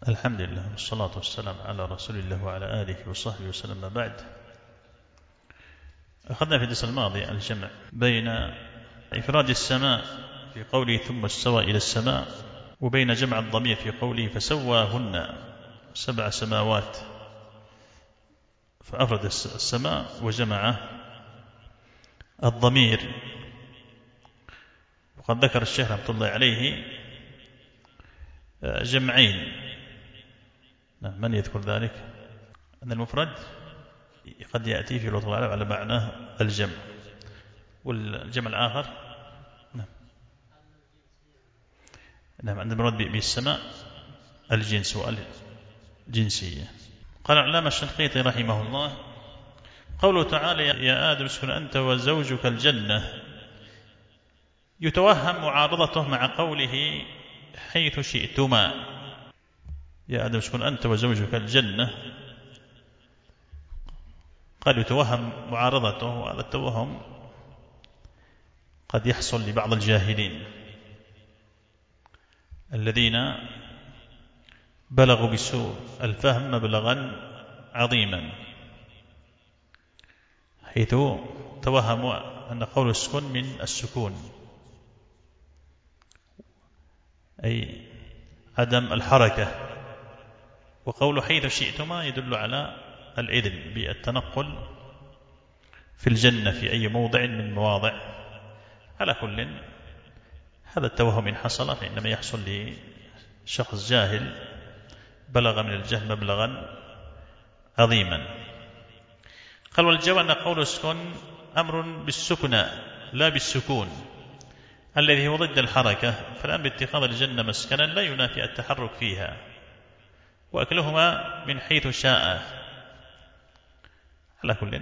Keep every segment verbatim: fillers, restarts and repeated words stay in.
الحمد لله والصلاة والسلام على رسول الله وعلى آله وصحبه وسلم. بعد، أخذنا في الدرس الماضي الجمع بين إفراد السماء في قوله ثم استوى إلى السماء، وبين جمع الضمير في قوله فسواهن سبع سماوات، فأفرد السماء وجمع الضمير. وقد ذكر الشيخ رحمة الله عليه جمعين. من يذكر ذلك؟ أن المفرد قد يأتي في اللغة العربية على معناه الجمع، والجمع الآخر نعم نعم عند المراد بالسماء الجنس والجنسية. قال العلامة الشنقيطي رحمه الله: قوله تعالى يا آدم اسكن أنت وزوجك الجنة، يتوهم معارضته مع قوله حيث شئتما. يا آدم اسكن أنت وزوجك الجنة، قد يتوهم معارضته، وهذا التوهم قد يحصل لبعض الجاهلين الذين بلغوا بسوء الفهم مبلغا عظيما، حيث توهموا أن قول السكن من السكون، أي عدم الحركة، وقول حيث شئتما يدل على الإذن بالتنقل في الجنة في أي موضع من مواضع. على كل، هذا التوهم إن حصل فإنما يحصل لشخص جاهل بلغ من الجهل مبلغا عظيما. قال والجواب أن قول السكن أمر بالسكنى لا بالسكون الذي هو ضد الحركة، فالآن باتخاذ الجنة مسكنا لا ينافي التحرك فيها، وأكلهما من حيث شاء. على كل،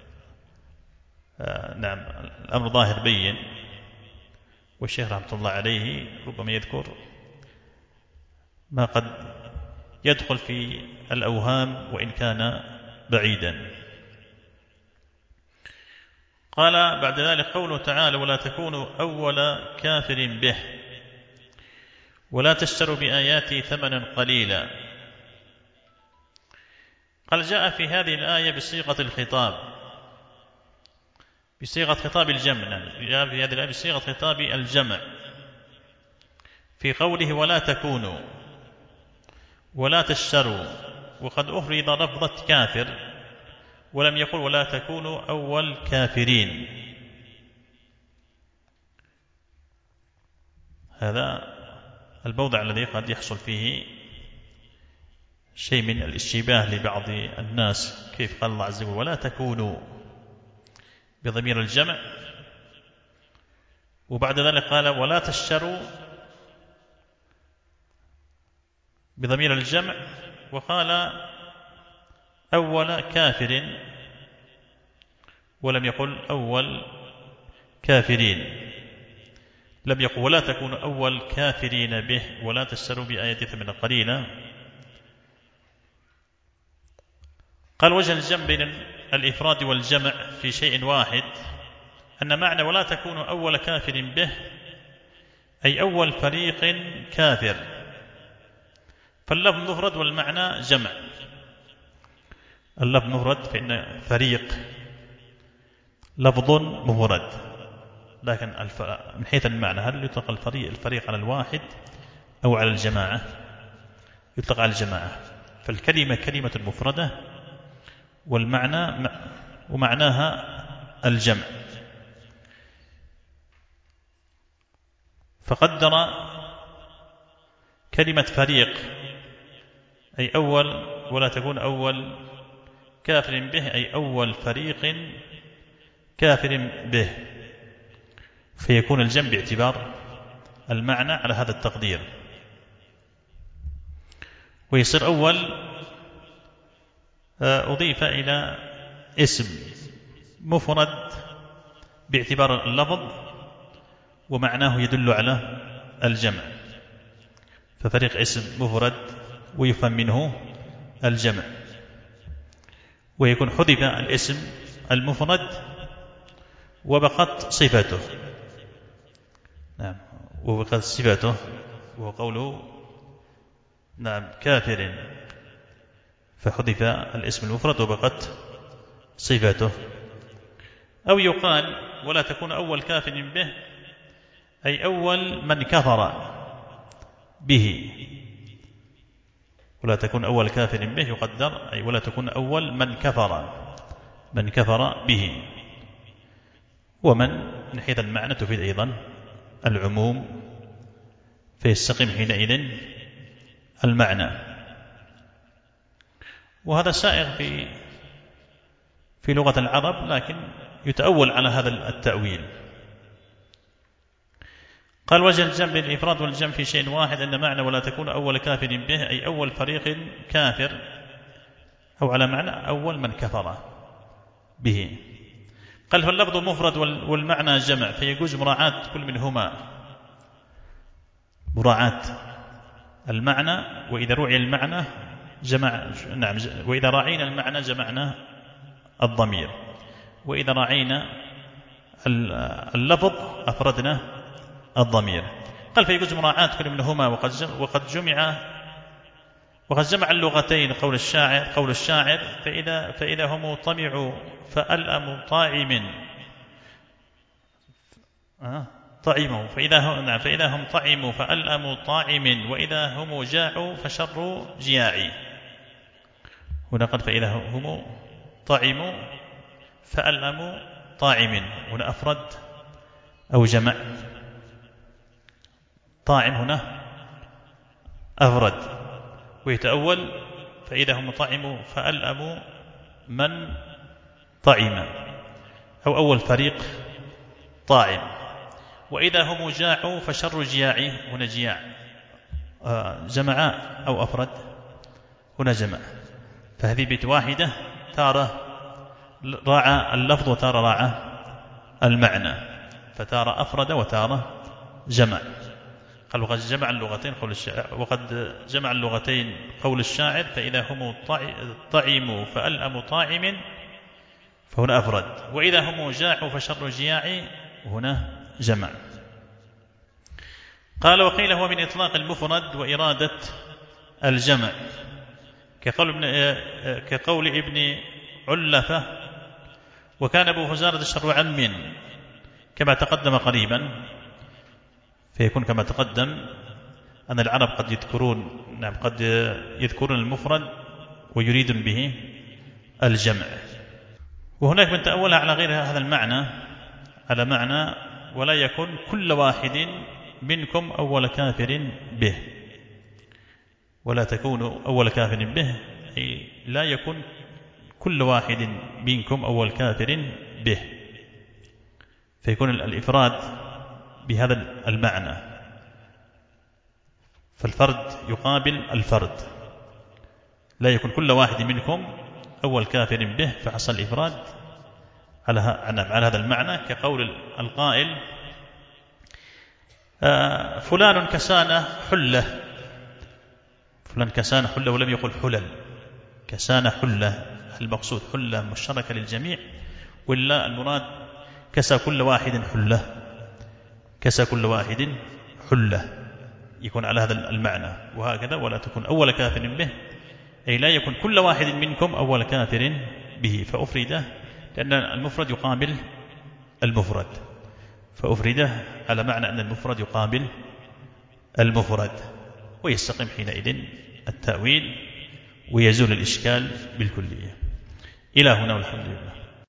آه نعم الأمر ظاهر بين، والشيخ رحمة الله عليه ربما يذكر ما قد يدخل في الأوهام وإن كان بعيدا. قال بعد ذلك قوله تعالى ولا تكونوا أول كافر به ولا تشتروا بآياتي ثمنا قليلا. قال جاء في هذه الآية بصيغة الخطاب، بصيغة خطاب الجمع، جاء في هذه الآية بصيغة خطاب الجمع في قوله ولا تكونوا ولا تشتروا، وقد أفرد لفظة كافر ولم يقل ولا تكونوا أول كافرين. هذا الموضع الذي قد يحصل فيه شيء من الاشتباه لبعض الناس، كيف قال الله عز وجل ولا تكونوا بضمير الجمع، وبعد ذلك قال ولا تشتروا بضمير الجمع، وقال أول كافر ولم يقل أول كافرين، لم يقل ولا تكونوا أول كافرين به ولا تشتروا بآيات ثمنا قليلا. قال وجه الجمع بين الإفراد والجمع في شيء واحد أن معنى ولا تكونوا أول كافر به أي أول فريق كافر، فاللفظ مفرد والمعنى جمع. اللفظ مفرد فإن فريق لفظ مفرد، لكن من حيث المعنى هل يطلق الفريق, الفريق على الواحد أو على الجماعة؟ يطلق على الجماعة، فالكلمة كلمة مفردة والمعنى ومعناها الجمع. فقدر كلمة فريق أي أول ولا تكون أول كافر به أي أول فريق كافر به، فيكون الجمع باعتبار المعنى على هذا التقدير، ويصير أول أضيف إلى اسم مفرد باعتبار اللفظ ومعناه يدل على الجمع، ففريق اسم مفرد ويفهم منه الجمع، ويكون حذف الاسم المفرد وبقت صفته. نعم وبقت صفته، وهو قوله نعم كافر فحذف الاسم المفرد وبقت صفته. أو يقال ولا تكون أول كافر به أي أول من كفر به، ولا تكون أول كافر به يقدر أي ولا تكون أول من كفر من كفر به. ومن من حيث المعنى تفيد أيضا العموم فيستقيم حينئذ المعنى. وهذا سائغ في في لغة العرب، لكن يتأول على هذا التأويل. قال وجه الجمع بالإفراد والجمع في شيء واحد أن معنى ولا تكون أول كافر به أي أول فريق كافر، أو على معنى أول من كفر به. قال فاللفظ مفرد والمعنى جمع فيجوز مراعاة كل منهما، مراعاة المعنى، وإذا رعي المعنى جمع نعم وإذا راعينا المعنى جمعنا الضمير، وإذا راعينا اللفظ أفردنا الضمير. قال فيجوز مراعاة كل منهما وقد جمع وقد جمع وقد جمع اللغتين قول الشاعر قول الشاعر فإذا فإذا هم طمعوا فألأم طاعم آه طعموا فإذا هم نعم فإذا هم طعموا فألأم طاعم وإذا هم جاعوا فشر جياع. هنا قال فإذا هم طعموا فألأم طاعم، هنا أفرد أو جمع؟ طاعم هنا أفرد، ويتأول فإذا هم طعموا فألأموا من طعم، أو أول فريق طاعم. وإذا هم جاعوا فشر جياع، هنا جياع جمع أو أفرد؟ هنا جمع. فهذه بيت واحدة تارة راعى اللفظ وتارة راعى المعنى، فتارة أفرد وتارة جمع. قال وقد جمع اللغتين قول الشاعر وقد جمع اللغتين قول الشاعر فإذا هم طعموا فألأموا طاعم فهنا أفرد، وإذا هم جاعوا فشر جياع هنا جمع. قال وقيل هو من إطلاق المفرد وإرادة الجمع كقول ابن, كقول ابن علفة وكان أبو فزارة شر عم كما تقدم قريبا، فيكون كما تقدم أن العرب قد يذكرون نعم قد يذكرون المفرد ويريدون به الجمع. وهناك من تأولها على غير هذا المعنى على معنى ولا يكون كل واحد منكم أول كافر به، ولا تكونوا أول كافر به أي لا يكون كل واحد منكم أول كافر به، فيكون الإفراد بهذا المعنى، فالفرد يقابل الفرد، لا يكون كل واحد منكم أول كافر به، فحصل الإفراد على على هذا المعنى كقول القائل آه فلان كسان حلة، فلان كسان حلة ولم يقل حلل، كسان حلة، المقصود حلة مشتركة للجميع ولا المراد كسى كل واحد حلة؟ كسى كل واحد حلة يكون على هذا المعنى. وهكذا ولا تكون أول كافر به أي لا يكون كل واحد منكم أول كافر به، فأفرده لأن المفرد يقابل المفرد، فأفرده على معنى أن المفرد يقابل المفرد، ويستقيم حينئذ التأويل ويزول الإشكال بالكلية. إلى هنا والحمد لله.